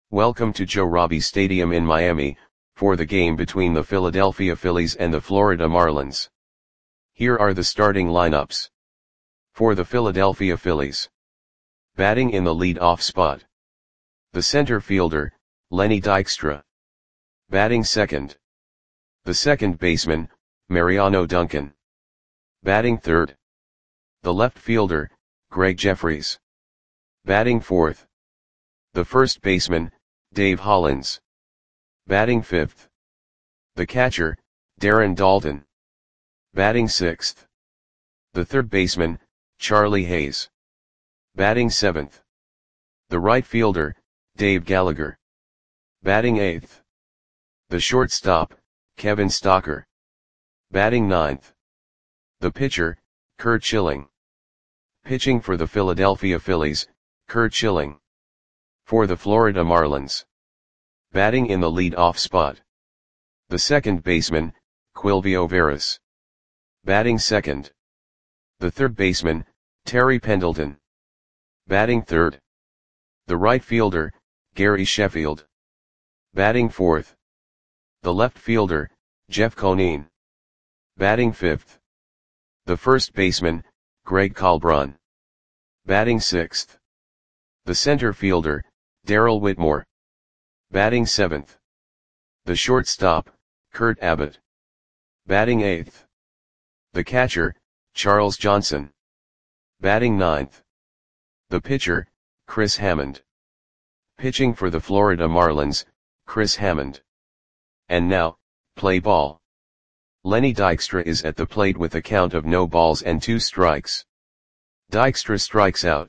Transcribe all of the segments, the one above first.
Welcome to Joe Robbie Stadium in Miami, for the game between the Philadelphia Phillies and the Florida Marlins. Here are the starting lineups. For the Philadelphia Phillies. Batting in the lead-off spot. The center fielder, Lenny Dykstra. Batting second. The second baseman, Mariano Duncan. Batting third. The left fielder, Gregg Jefferies. Batting fourth. The first baseman, Dave Hollins. Batting fifth. The catcher, Darren Daulton. Batting sixth. The third baseman, Charlie Hayes. Batting seventh. The right fielder, Dave Gallagher. Batting eighth. The shortstop, Kevin Stocker. Batting ninth. The pitcher, Curt Schilling. Pitching for the Philadelphia Phillies, Curt Schilling. For the Florida Marlins. Batting in the lead-off spot. The second baseman, Quilvio Veras. Batting second. The third baseman, Terry Pendleton. Batting third. The right fielder, Gary Sheffield. Batting fourth. The left fielder, Jeff Conine. Batting fifth. The first baseman, Greg Colbrun. Batting sixth. The center fielder, Darrell Whitmore. Batting seventh. The shortstop, Kurt Abbott. Batting eighth. The catcher, Charles Johnson. Batting ninth. The pitcher, Chris Hammond. Pitching for the Florida Marlins, Chris Hammond. And now, play ball. Lenny Dykstra is at the plate with a count of no balls and 2 strikes. Dykstra strikes out.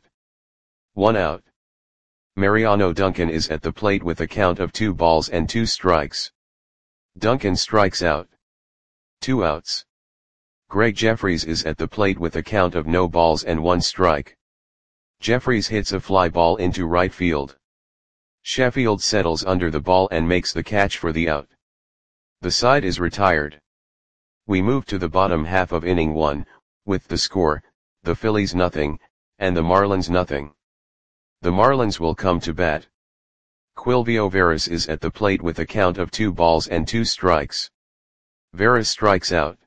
1 out. Mariano Duncan is at the plate with a count of 2 balls and 2 strikes. Duncan strikes out. 2 outs. Gregg Jefferies is at the plate with a count of no balls and 1 strike. Jefferies hits a fly ball into right field. Sheffield settles under the ball and makes the catch for the out. The side is retired. We move to the bottom half of inning 1, with the score, the Phillies nothing, and the Marlins nothing. The Marlins will come to bat. Quilvio Veras is at the plate with a count of 2 balls and 2 strikes. Veras strikes out.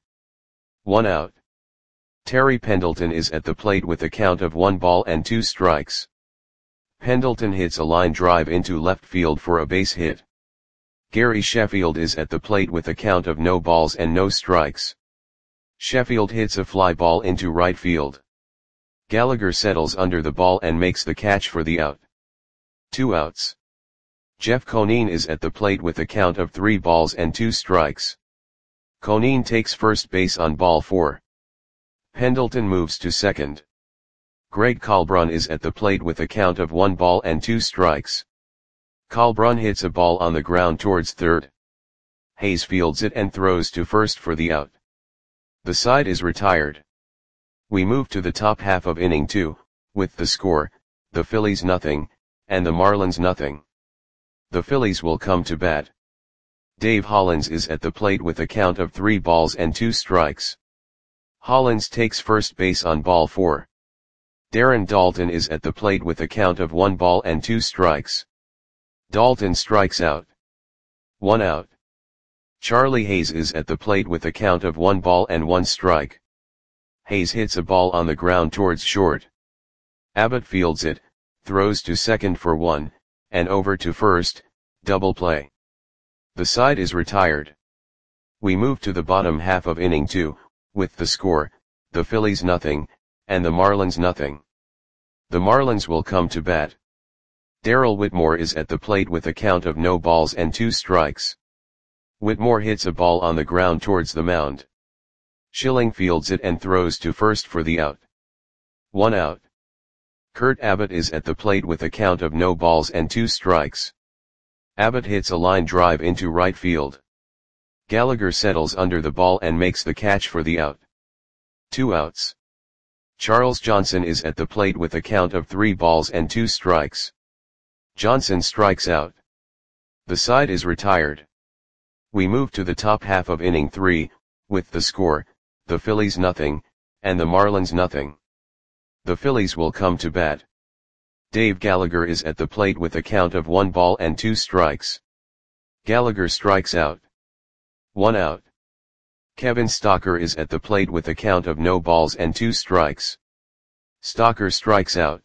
1 out. Terry Pendleton is at the plate with a count of 1 ball and 2 strikes. Pendleton hits a line drive into left field for a base hit. Gary Sheffield is at the plate with a count of no balls and no strikes. Sheffield hits a fly ball into right field. Gallagher settles under the ball and makes the catch for the out. 2 outs. Jeff Conine is at the plate with a count of 3 balls and 2 strikes. Conine takes first base on ball 4. Pendleton moves to second. Greg Colbrun is at the plate with a count of 1 ball and 2 strikes. Colbrun hits a ball on the ground towards third. Hayes fields it and throws to first for the out. The side is retired. We move to the top half of inning 2, with the score, the Phillies nothing, and the Marlins nothing. The Phillies will come to bat. Dave Hollins is at the plate with a count of 3 balls and 2 strikes. Hollins takes first base on ball 4. Darren Daulton is at the plate with a count of 1 ball and 2 strikes. Daulton strikes out. 1 out. Charlie Hayes is at the plate with a count of 1 ball and 1 strike. Hayes hits a ball on the ground towards short. Abbott fields it, throws to second for 1, and over to first, double play. The side is retired. We move to the bottom half of inning 2, with the score, the Phillies nothing, and the Marlins nothing. The Marlins will come to bat. Darrell Whitmore is at the plate with a count of no balls and 2 strikes. Whitmore hits a ball on the ground towards the mound. Schilling fields it and throws to first for the out. 1 out. Kurt Abbott is at the plate with a count of no balls and 2 strikes. Abbott hits a line drive into right field. Gallagher settles under the ball and makes the catch for the out. 2 outs. Charles Johnson is at the plate with a count of 3 balls and 2 strikes. Johnson strikes out. The side is retired. We move to the top half of inning 3, with the score, the Phillies nothing, and the Marlins nothing. The Phillies will come to bat. Dave Gallagher is at the plate with a count of 1 ball and 2 strikes. Gallagher strikes out. 1 out. Kevin Stocker is at the plate with a count of no balls and 2 strikes. Stocker strikes out.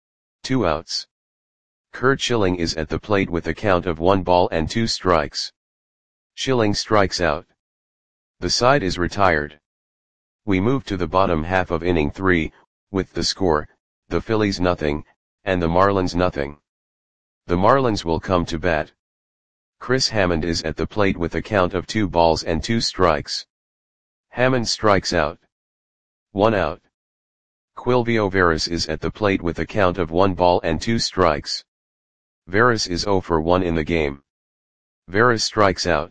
2 outs. Curt Schilling is at the plate with a count of 1 ball and 2 strikes. Schilling strikes out. The side is retired. We move to the bottom half of inning 3, with the score, the Phillies nothing, and the Marlins nothing. The Marlins will come to bat. Chris Hammond is at the plate with a count of 2 balls and 2 strikes. Hammond strikes out. 1 out. Quilvio Veras is at the plate with a count of 1 ball and 2 strikes. Veras is 0 for 1 in the game. Veras strikes out.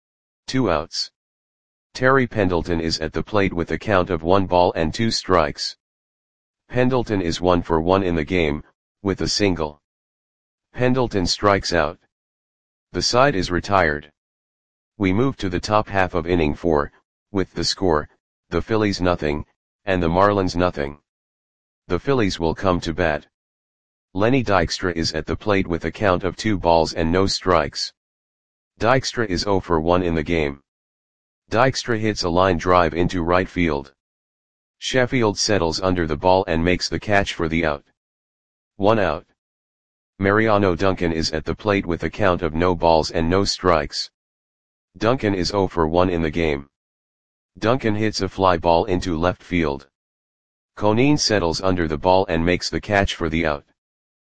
2 outs. Terry Pendleton is at the plate with a count of 1 ball and 2 strikes. Pendleton is 1 for 1 in the game, with a single. Pendleton strikes out. The side is retired. We move to the top half of inning 4, with the score, the Phillies nothing, and the Marlins nothing. The Phillies will come to bat. Lenny Dykstra is at the plate with a count of 2 balls and no strikes. Dykstra is 0 for 1 in the game. Dykstra hits a line drive into right field. Sheffield settles under the ball and makes the catch for the out. 1 out. Mariano Duncan is at the plate with a count of no balls and no strikes. Duncan is 0 for 1 in the game. Duncan hits a fly ball into left field. Conine settles under the ball and makes the catch for the out.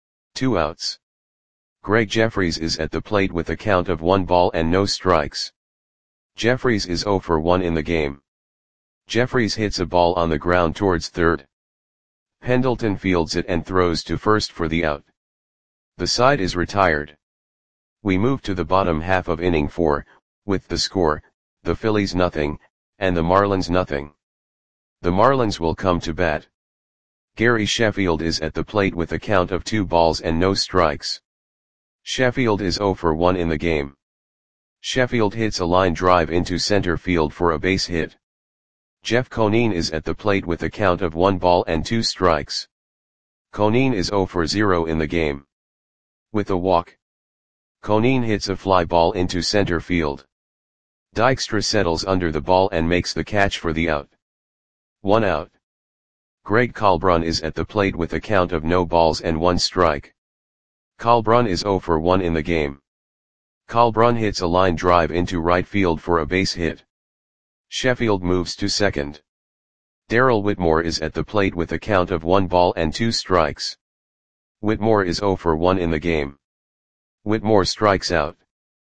2 outs. Greg Jeffries is at the plate with a count of 1 ball and no strikes. Jeffries is 0 for 1 in the game. Jeffries hits a ball on the ground towards third. Pendleton fields it and throws to first for the out. The side is retired. We move to the bottom half of inning 4, with the score, the Phillies nothing, and the Marlins nothing. The Marlins will come to bat. Gary Sheffield is at the plate with a count of 2 balls and no strikes. Sheffield is 0 for 1 in the game. Sheffield hits a line drive into center field for a base hit. Jeff Conine is at the plate with a count of 1 ball and 2 strikes. Conine is 0 for 0 in the game. With a walk, Conine hits a fly ball into center field. Dykstra settles under the ball and makes the catch for the out. 1 out. Greg Kalbrun is at the plate with a count of no balls and 1 strike. Kalbrun is 0 for 1 in the game. Kalbrun hits a line drive into right field for a base hit. Sheffield moves to second. Darrell Whitmore is at the plate with a count of 1 ball and 2 strikes. Whitmore is 0 for 1 in the game. Whitmore strikes out.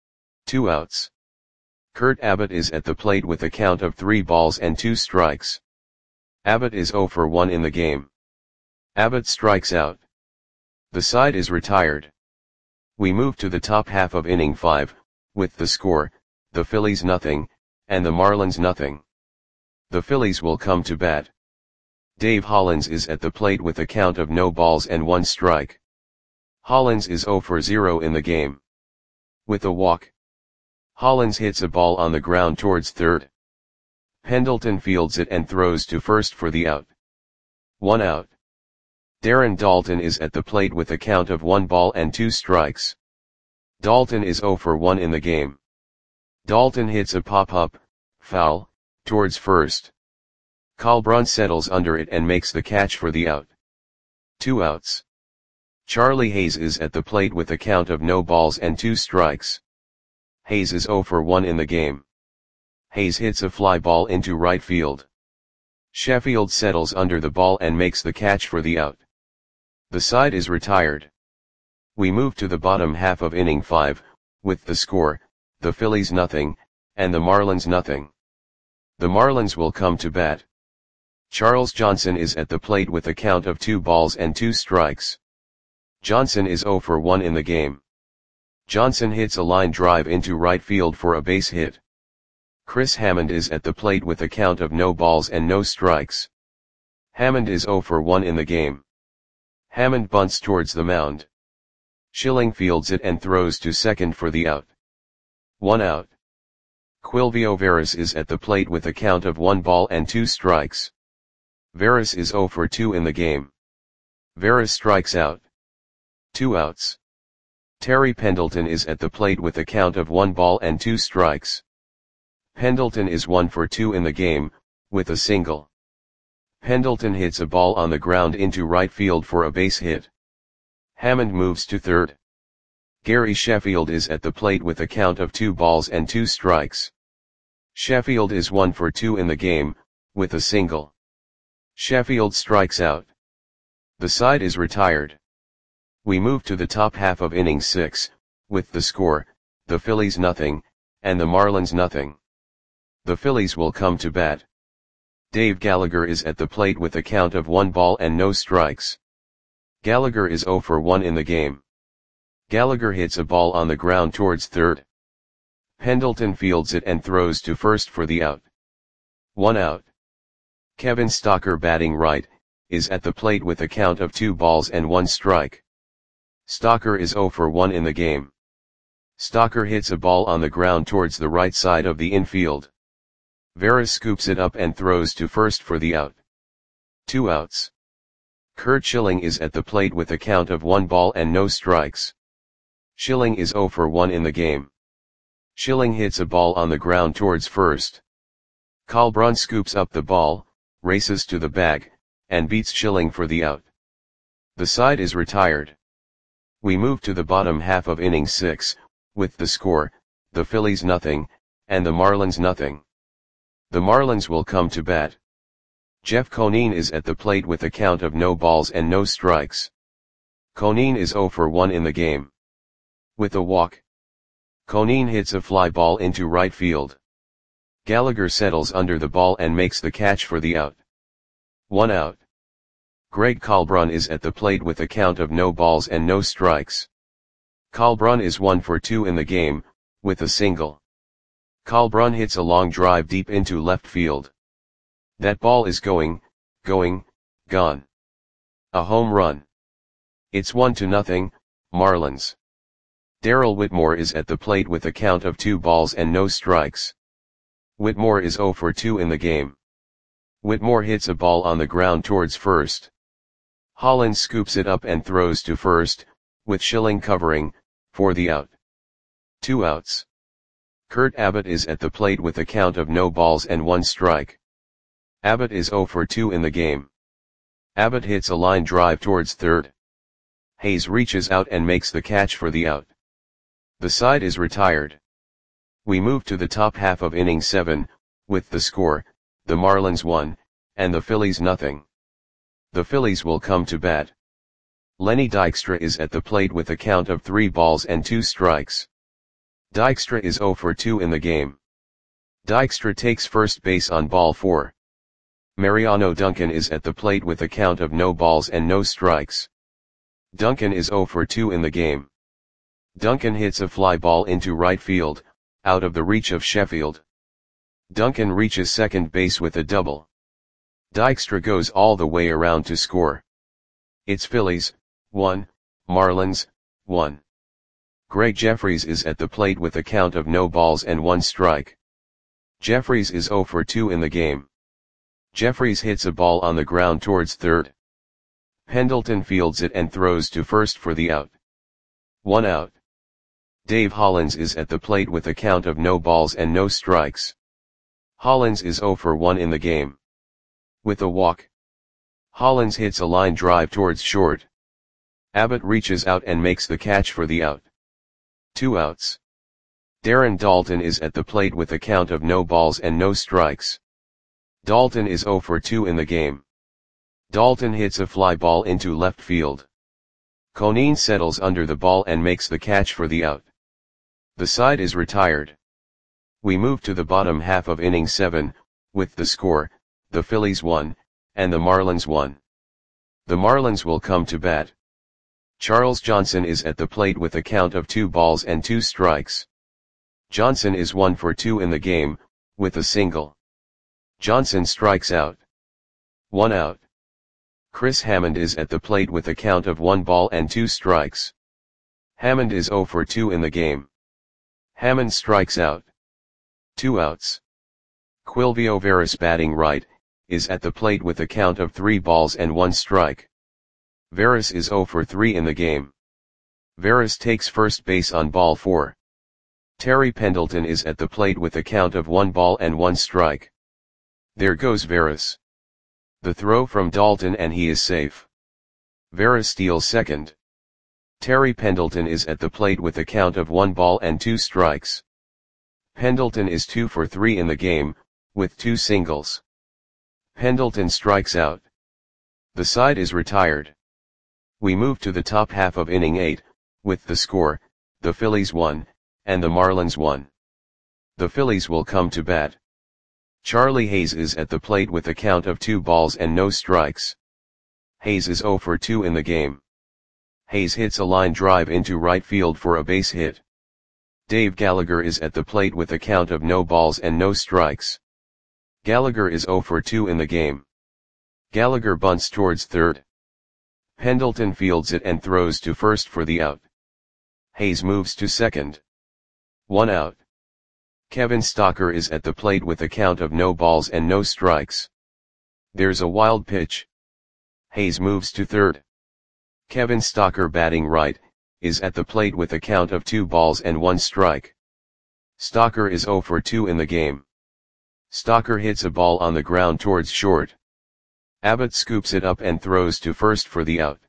2 outs. Kurt Abbott is at the plate with a count of 3 balls and 2 strikes. Abbott is 0 for 1 in the game. Abbott strikes out. The side is retired. We move to the top half of inning 5, with the score, the Phillies nothing, and the Marlins nothing. The Phillies will come to bat. Dave Hollins is at the plate with a count of no balls and 1 strike. Hollins is 0 for 0 in the game. With a walk, Hollins hits a ball on the ground towards third. Pendleton fields it and throws to first for the out. 1 out. Darren Daulton is at the plate with a count of 1 ball and 2 strikes. Daulton is 0 for 1 in the game. Daulton hits a pop-up, foul, towards first. Kalbrun settles under it and makes the catch for the out. 2 outs. Charlie Hayes is at the plate with a count of no balls and 2 strikes. Hayes is 0 for 1 in the game. Hayes hits a fly ball into right field. Sheffield settles under the ball and makes the catch for the out. The side is retired. We move to the bottom half of inning 5, with the score, the Phillies nothing, and the Marlins nothing. The Marlins will come to bat. Charles Johnson is at the plate with a count of 2 balls and 2 strikes. Johnson is 0 for 1 in the game. Johnson hits a line drive into right field for a base hit. Chris Hammond is at the plate with a count of no balls and no strikes. Hammond is 0 for 1 in the game. Hammond bunts towards the mound. Schilling fields it and throws to second for the out. 1 out. Quilvio Veras is at the plate with a count of 1 ball and 2 strikes. Veras is 0 for 2 in the game. Veras strikes out. 2 outs. Terry Pendleton is at the plate with a count of 1 ball and 2 strikes. Pendleton is 1 for 2 in the game, with a single. Pendleton hits a ball on the ground into right field for a base hit. Hammond moves to third. Gary Sheffield is at the plate with a count of 2 balls and 2 strikes. Sheffield is 1 for 2 in the game, with a single. Sheffield strikes out. The side is retired. We move to the top half of inning 6, with the score, the Phillies nothing, and the Marlins nothing. The Phillies will come to bat. Dave Gallagher is at the plate with a count of 1 ball and no strikes. Gallagher is 0 for 1 in the game. Gallagher hits a ball on the ground towards third. Pendleton fields it and throws to first for the out. 1 out. Kevin Stocker, batting right, is at the plate with a count of 2 balls and 1 strike. Stocker is 0 for 1 in the game. Stocker hits a ball on the ground towards the right side of the infield. Veras scoops it up and throws to first for the out. 2 outs. Curt Schilling is at the plate with a count of 1 ball and no strikes. Schilling is 0 for 1 in the game. Schilling hits a ball on the ground towards first. Colbrun scoops up the ball, races to the bag, and beats Schilling for the out. The side is retired. We move to the bottom half of inning 6, with the score, the Phillies nothing, and the Marlins nothing. The Marlins will come to bat. Jeff Conine is at the plate with a count of no balls and no strikes. Conine is 0 for 1 in the game. With a walk, Conine hits a fly ball into right field. Gallagher settles under the ball and makes the catch for the out. 1 out. Greg Colbrun is at the plate with a count of no balls and no strikes. Colbrun is 1 for 2 in the game, with a single. Colbrun hits a long drive deep into left field. That ball is gone. A home run. It's 1-0, Marlins. Darrell Whitmore is at the plate with a count of 2 balls and no strikes. Whitmore is 0 for 2 in the game. Whitmore hits a ball on the ground towards first. Hollins scoops it up and throws to first, with Schilling covering, for the out. 2 outs. Kurt Abbott is at the plate with a count of no balls and 1 strike. Abbott is 0 for 2 in the game. Abbott hits a line drive towards third. Hayes reaches out and makes the catch for the out. The side is retired. We move to the top half of inning 7, with the score, the Marlins 1, and the Phillies nothing. The Phillies will come to bat. Lenny Dykstra is at the plate with a count of 3 balls and 2 strikes. Dykstra is 0 for 2 in the game. Dykstra takes first base on ball 4. Mariano Duncan is at the plate with a count of no balls and no strikes. Duncan is 0 for 2 in the game. Duncan hits a fly ball into right field, out of the reach of Sheffield. Duncan reaches second base with a double. Dykstra goes all the way around to score. It's Phillies, 1, Marlins, 1. Greg Jeffries is at the plate with a count of no balls and 1 strike. Jeffries is 0 for 2 in the game. Jeffries hits a ball on the ground towards third. Pendleton fields it and throws to first for the out. 1 out. Dave Hollins is at the plate with a count of no balls and no strikes. Hollins is 0 for 1 in the game. With a walk, Hollins hits a line drive towards short. Abbott reaches out and makes the catch for the out. 2 outs. Darren Daulton is at the plate with a count of no balls and no strikes. Daulton is 0 for 2 in the game. Daulton hits a fly ball into left field. Conine settles under the ball and makes the catch for the out. The side is retired. We move to the bottom half of inning 7, with the score, the Phillies 1, and the Marlins 1. The Marlins will come to bat. Charles Johnson is at the plate with a count of 2 balls and 2 strikes. Johnson is 1 for 2 in the game, with a single. Johnson strikes out. 1 out. Chris Hammond is at the plate with a count of 1 ball and 2 strikes. Hammond is 0 for 2 in the game. Hammond strikes out. 2 outs. Quilvio Veras, batting right, is at the plate with a count of 3 balls and 1 strike. Veras is 0 for 3 in the game. Veras takes first base on ball 4. Terry Pendleton is at the plate with a count of 1 ball and 1 strike. There goes Veras. The throw from Dalton and he is safe. Veras steals second. Terry Pendleton is at the plate with a count of 1 ball and 2 strikes. Pendleton is 2 for 3 in the game, with 2 singles. Pendleton strikes out. The side is retired. We move to the top half of inning 8, with the score, the Phillies 1, and the Marlins 1. The Phillies will come to bat. Charlie Hayes is at the plate with a count of 2 balls and no strikes. Hayes is 0 for 2 in the game. Hayes hits a line drive into right field for a base hit. Dave Gallagher is at the plate with a count of no balls and no strikes. Gallagher is 0 for 2 in the game. Gallagher bunts towards third. Pendleton fields it and throws to first for the out. Hayes moves to second. 1 out. Kevin Stocker is at the plate with a count of no balls and no strikes. There's a wild pitch. Hayes moves to third. Kevin Stocker, batting right, is at the plate with a count of 2 balls and 1 strike. Stocker is 0 for 2 in the game. Stocker hits a ball on the ground towards short. Abbott scoops it up and throws to first for the out.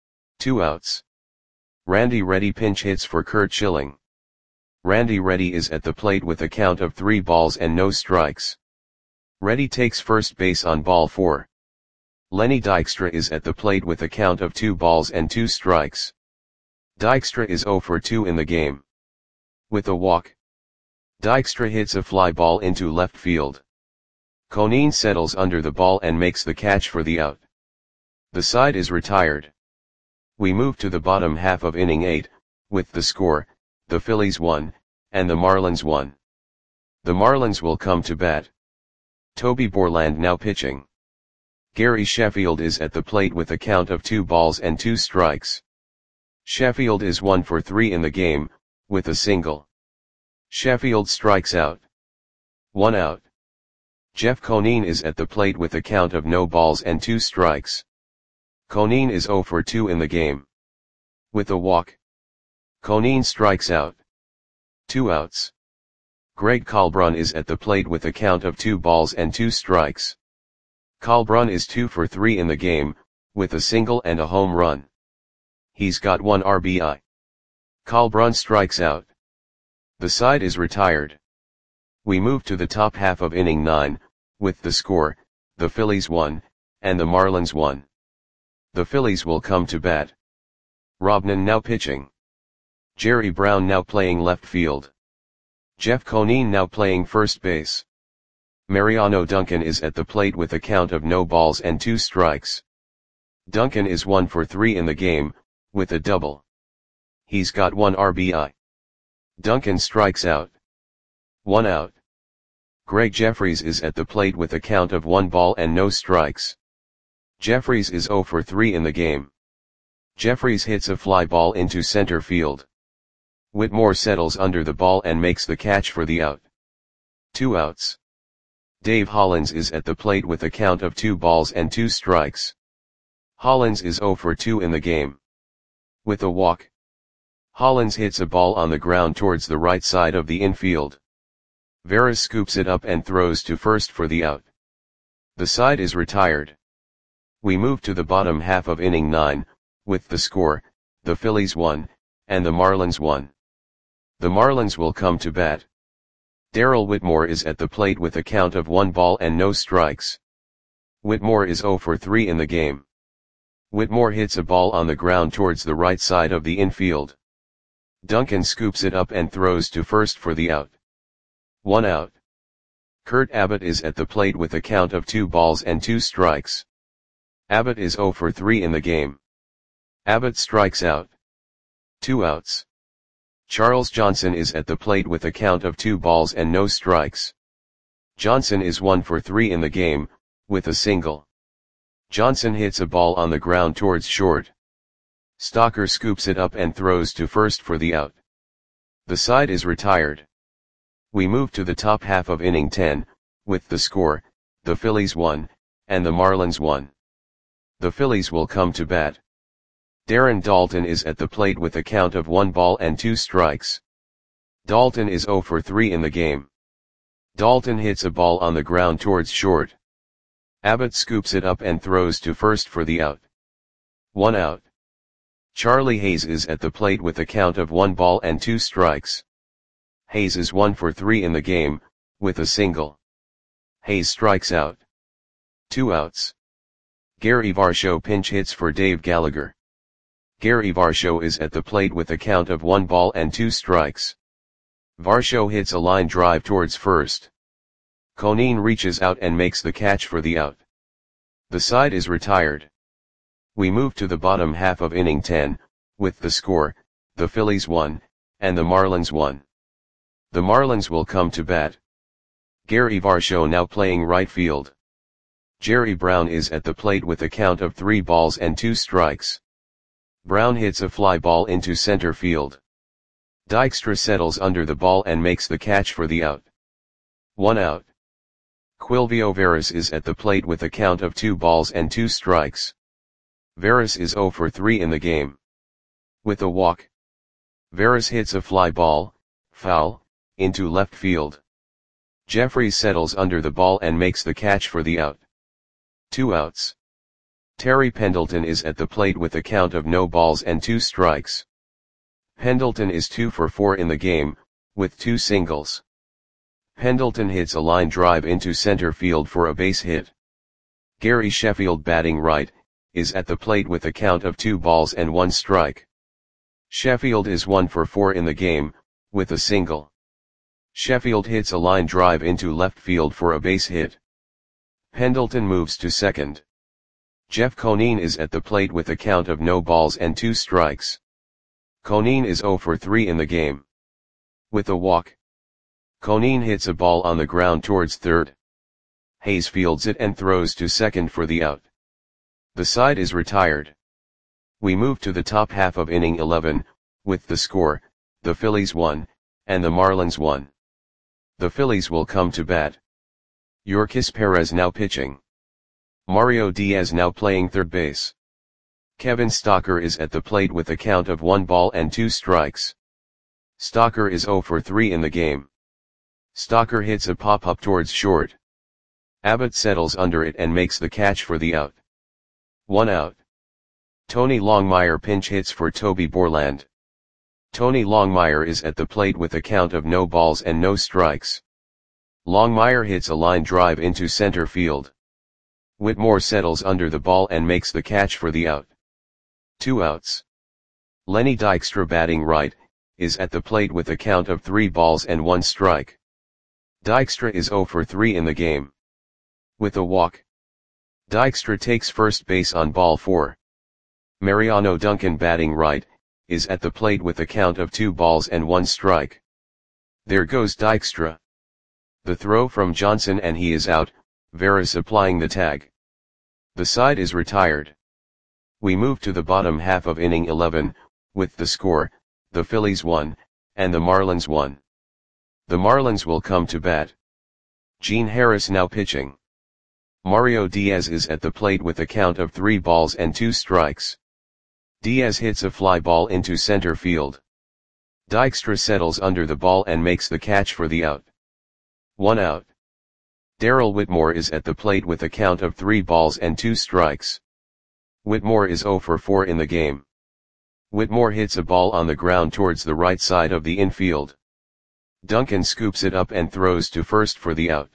2 outs. Randy Reddy pinch hits for Curt Schilling. Randy Reddy is at the plate with a count of 3 balls and no strikes. Reddy takes first base on ball 4. Lenny Dykstra is at the plate with a count of 2 balls and 2 strikes. Dykstra is 0 for 2 in the game. With a walk, Dykstra hits a fly ball into left field. Conine settles under the ball and makes the catch for the out. The side is retired. We move to the bottom half of inning 8, with the score, the Phillies 1, and the Marlins 1. The Marlins will come to bat. Toby Borland now pitching. Gary Sheffield is at the plate with a count of 2 balls and 2 strikes. Sheffield is 1 for 3 in the game, with a single. Sheffield strikes out. 1 out. Jeff Conine is at the plate with a count of no balls and 2 strikes. Conine is 0 for 2 in the game. With a walk, Conine strikes out. 2 outs. Greg Kalbrun is at the plate with a count of 2 balls and 2 strikes. Kalbrun is 2 for 3 in the game, with a single and a home run. He's got 1 RBI. Kalbrun strikes out. The side is retired. We move to the top half of inning 9, with the score, the Phillies 1, and the Marlins 1. The Phillies will come to bat. Robnan now pitching. Jerry Brown now playing left field. Jeff Conine now playing first base. Mariano Duncan is at the plate with a count of no balls and 2 strikes. Duncan is 1 for 3 in the game, with a double. He's got 1 RBI. Duncan strikes out. 1 out. Greg Jeffries is at the plate with a count of 1 ball and no strikes. Jeffries is 0 for 3 in the game. Jeffries hits a fly ball into center field. Whitmore settles under the ball and makes the catch for the out. 2 outs. Dave Hollins is at the plate with a count of 2 balls and 2 strikes. Hollins is 0 for 2 in the game. With a walk, Hollins hits a ball on the ground towards the right side of the infield. Veras scoops it up and throws to first for the out. The side is retired. We move to the bottom half of inning 9, with the score, the Phillies 1, and the Marlins 1. The Marlins will come to bat. Darrell Whitmore is at the plate with a count of 1 ball and no strikes. Whitmore is 0 for 3 in the game. Whitmore hits a ball on the ground towards the right side of the infield. Duncan scoops it up and throws to first for the out. 1 out. Kurt Abbott is at the plate with a count of 2 balls and 2 strikes. Abbott is 0 for 3 in the game. Abbott strikes out. 2 outs. Charles Johnson is at the plate with a count of 2 balls and no strikes. Johnson is 1 for 3 in the game, with a single. Johnson hits a ball on the ground towards short. Stocker scoops it up and throws to first for the out. The side is retired. We move to the top half of inning 10, with the score, the Phillies 1, and the Marlins 1. The Phillies will come to bat. Darren Daulton is at the plate with a count of 1 ball and 2 strikes. Daulton is 0 for 3 in the game. Daulton hits a ball on the ground towards short. Abbott scoops it up and throws to first for the out. 1 out. Charlie Hayes is at the plate with a count of 1 ball and 2 strikes. Hayes is 1 for 3 in the game, with a single. Hayes strikes out. 2 outs. Gary Varsho pinch hits for Dave Gallagher. Gary Varsho is at the plate with a count of 1 ball and 2 strikes. Varsho hits a line drive towards first. Conine reaches out and makes the catch for the out. The side is retired. We move to the bottom half of inning 10, with the score, the Phillies 1, and the Marlins 1. The Marlins will come to bat. Gary Varsho now playing right field. Jerry Brown is at the plate with a count of 3 balls and 2 strikes. Brown hits a fly ball into center field. Dykstra settles under the ball and makes the catch for the out. 1 out. Quilvio Veras is at the plate with a count of 2 balls and 2 strikes. Veras is 0 for 3 in the game. With a walk. Veras hits a fly ball, foul, into left field. Jeffries settles under the ball and makes the catch for the out. 2 outs. Terry Pendleton is at the plate with a count of no balls and 2 strikes. Pendleton is 2 for 4 in the game, with 2 singles. Pendleton hits a line drive into center field for a base hit. Gary Sheffield batting right, is at the plate with a count of 2 balls and 1 strike. Sheffield is 1 for 4 in the game, with a single. Sheffield hits a line drive into left field for a base hit. Pendleton moves to second. Jeff Conine is at the plate with a count of no balls and 2 strikes. Conine is 0 for 3 in the game. With a walk. Conine hits a ball on the ground towards third. Hayes fields it and throws to second for the out. The side is retired. We move to the top half of inning 11, with the score, the Phillies 1, and the Marlins 1. The Phillies will come to bat. Yorkis Perez now pitching. Mario Diaz now playing third base. Kevin Stocker is at the plate with a count of 1 ball and 2 strikes. Stocker is 0 for 3 in the game. Stocker hits a pop-up towards short. Abbott settles under it and makes the catch for the out. 1 out. Tony Longmire pinch hits for Toby Borland. Tony Longmire is at the plate with a count of no balls and no strikes. Longmire hits a line drive into center field. Whitmore settles under the ball and makes the catch for the out. 2 outs. Lenny Dykstra batting right, is at the plate with a count of 3 balls and 1 strike. Dykstra is 0 for 3 in the game. With a walk. Dykstra takes first base on ball 4. Mariano Duncan batting right, is at the plate with a count of 2 balls and 1 strike. There goes Dykstra. The throw from Johnson and he is out, Veras applying the tag. The side is retired. We move to the bottom half of inning 11, with the score, the Phillies 1, and the Marlins 1. The Marlins will come to bat. Gene Harris now pitching. Mario Diaz is at the plate with a count of 3 balls and 2 strikes. Diaz hits a fly ball into center field. Dykstra settles under the ball and makes the catch for the out. 1 out. Darrell Whitmore is at the plate with a count of 3 balls and 2 strikes. Whitmore is 0 for 4 in the game. Whitmore hits a ball on the ground towards the right side of the infield. Duncan scoops it up and throws to first for the out.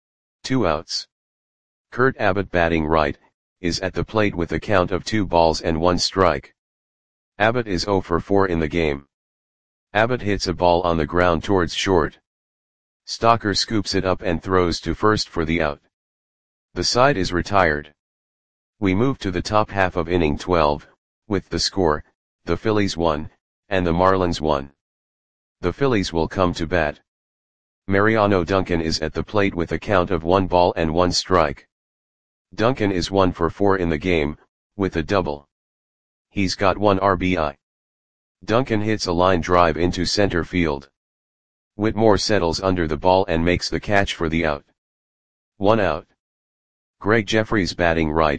2 outs. Kurt Abbott batting right, is at the plate with a count of 2 balls and 1 strike. Abbott is 0 for 4 in the game. Abbott hits a ball on the ground towards short. Stocker scoops it up and throws to first for the out. The side is retired. We move to the top half of inning 12, with the score, the Phillies 1, and the Marlins 1. The Phillies will come to bat. Mariano Duncan is at the plate with a count of 1 ball and 1 strike. Duncan is 1 for 4 in the game, with a double. He's got 1 RBI. Duncan hits a line drive into center field. Whitmore settles under the ball and makes the catch for the out. 1 out. Greg Jeffries batting right,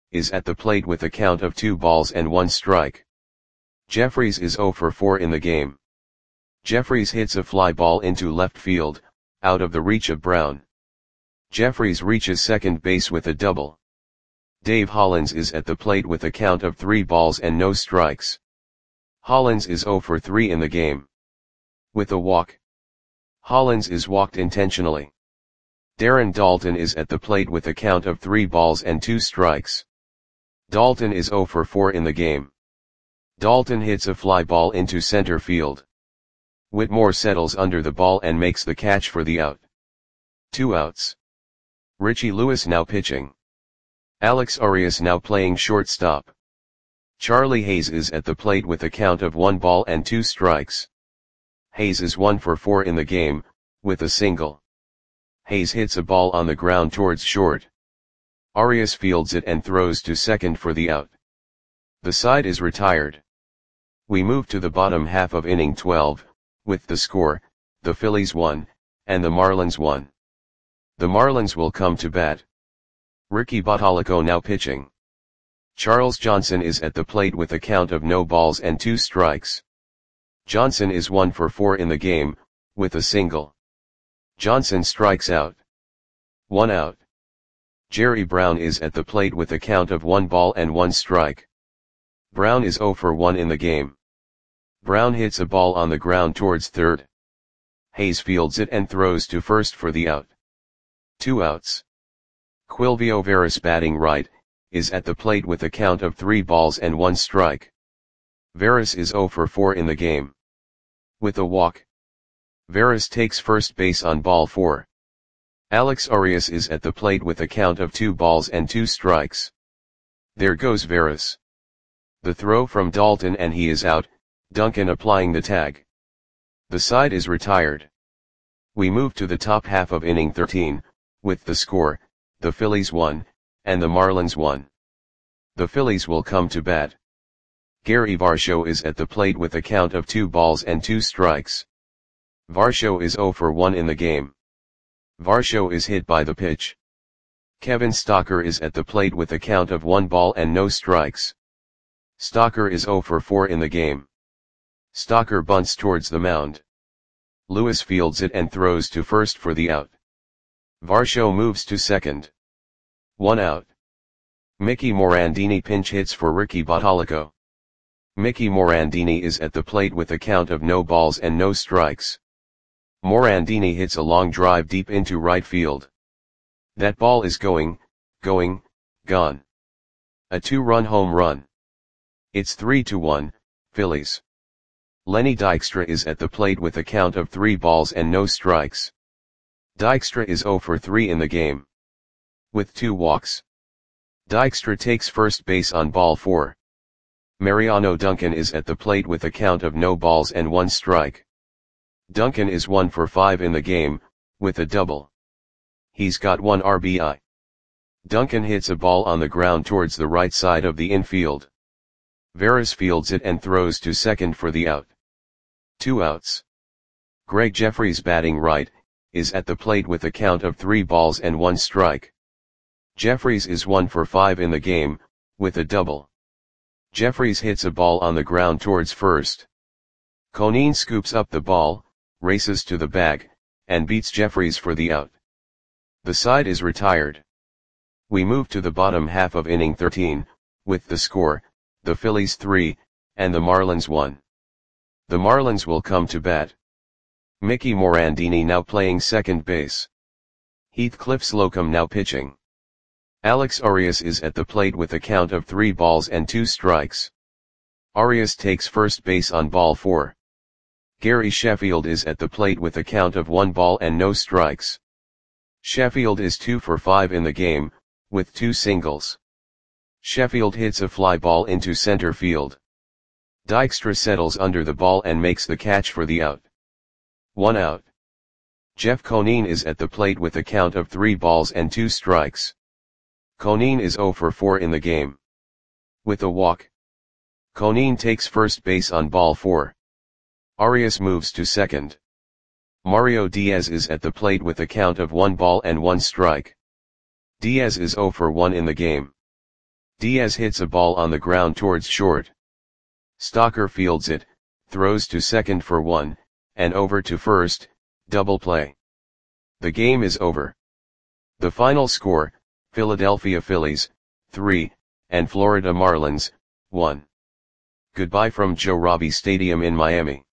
is at the plate with a count of 2 balls and 1 strike. Jeffries is 0 for 4 in the game. Jeffries hits a fly ball into left field, out of the reach of Brown. Jeffries reaches second base with a double. Dave Hollins is at the plate with a count of 3 balls and no strikes. Hollins is 0 for 3 in the game. With a walk. Hollins is walked intentionally. Darren Daulton is at the plate with a count of 3 balls and 2 strikes. Daulton is 0 for 4 in the game. Daulton hits a fly ball into center field. Whitmore settles under the ball and makes the catch for the out. 2 outs. Richie Lewis now pitching. Alex Arias now playing shortstop. Charlie Hayes is at the plate with a count of 1 ball and 2 strikes. Hayes is 1 for 4 in the game, with a single. Hayes hits a ball on the ground towards short. Arias fields it and throws to second for the out. The side is retired. We move to the bottom half of inning 12, with the score, the Phillies 1, and the Marlins 1. The Marlins will come to bat. Ricky Bottalico now pitching. Charles Johnson is at the plate with a count of no balls and 2 strikes. Johnson is 1 for 4 in the game, with a single. Johnson strikes out. 1 out. Jerry Brown is at the plate with a count of 1 ball and 1 strike. Brown is 0 for 1 in the game. Brown hits a ball on the ground towards third. Hayes fields it and throws to first for the out. 2 outs. Quilvio Veras batting right, is at the plate with a count of 3 balls and 1 strike. Veras is 0 for 4 in the game. With a walk. Veras takes first base on ball 4. Alex Arias is at the plate with a count of 2 balls and 2 strikes. There goes Veras. The throw from Daulton and he is out, Duncan applying the tag. The side is retired. We move to the top half of inning 13, with the score, the Phillies 1, and the Marlins 1. The Phillies will come to bat. Gary Varsho is at the plate with a count of 2 balls and 2 strikes. Varsho is 0 for 1 in the game. Varsho is hit by the pitch. Kevin Stocker is at the plate with a count of 1 ball and no strikes. Stocker is 0 for 4 in the game. Stocker bunts towards the mound. Lewis fields it and throws to first for the out. Varsho moves to second. 1 out. Mickey Morandini pinch hits for Ricky Bottalico. Mickey Morandini is at the plate with a count of no balls and no strikes. Morandini hits a long drive deep into right field. That ball is gone. A 2-run home run. It's 3-1, Phillies. Lenny Dykstra is at the plate with a count of 3 balls and no strikes. Dykstra is 0 for 3 in the game. With 2 walks. Dykstra takes first base on ball 4. Mariano Duncan is at the plate with a count of no balls and 1 strike. Duncan is 1 for 5 in the game, with a double. He's got 1 RBI. Duncan hits a ball on the ground towards the right side of the infield. Veras fields it and throws to second for the out. 2 outs. Greg Jeffries batting right, is at the plate with a count of 3 balls and 1 strike. Jeffries is 1 for 5 in the game, with a double. Jeffries hits a ball on the ground towards first. Conine scoops up the ball, races to the bag, and beats Jeffries for the out. The side is retired. We move to the bottom half of inning 13, with the score, the Phillies 3, and the Marlins 1. The Marlins will come to bat. Mickey Morandini now playing second base. Heathcliff Slocum now pitching. Alex Arias is at the plate with a count of 3 balls and 2 strikes. Arias takes first base on ball 4. Gary Sheffield is at the plate with a count of 1 ball and no strikes. Sheffield is 2 for 5 in the game, with 2 singles. Sheffield hits a fly ball into center field. Dykstra settles under the ball and makes the catch for the out. 1 out. Jeff Conine is at the plate with a count of 3 balls and 2 strikes. Conine is 0 for 4 in the game. With a walk. Conine takes first base on ball 4. Arias moves to second. Mario Diaz is at the plate with a count of 1 ball and 1 strike. Diaz is 0 for 1 in the game. Diaz hits a ball on the ground towards short. Stalker fields it, throws to second for 1, and over to first, double play. The game is over. The final score, Philadelphia Phillies, 3, and Florida Marlins, 1. Goodbye from Joe Robbie Stadium in Miami.